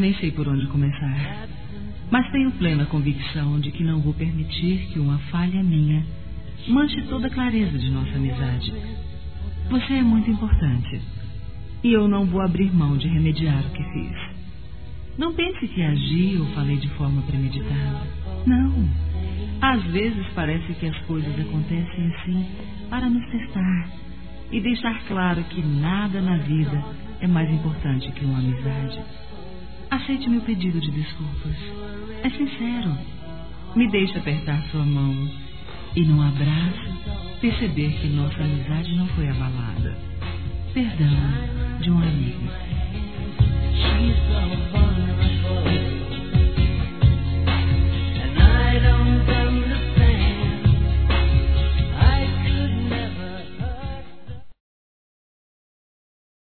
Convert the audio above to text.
nem sei por onde começar. Mas tenho plena convicção de que não vou permitir que uma falha minha manche toda a clareza de nossa amizade. Você é muito importante e eu não vou abrir mão de remediar o que fiz. Não pense que agi ou falei de forma premeditada. Não. Às vezes parece que as coisas acontecem assim para nos testar e deixar claro que nada na vida é mais importante que uma amizade. Aceite meu pedido de desculpas. É sincero. Me deixe apertar sua mão e, num abraço, perceber que nossa amizade não foi abalada. Perdão de um amigo.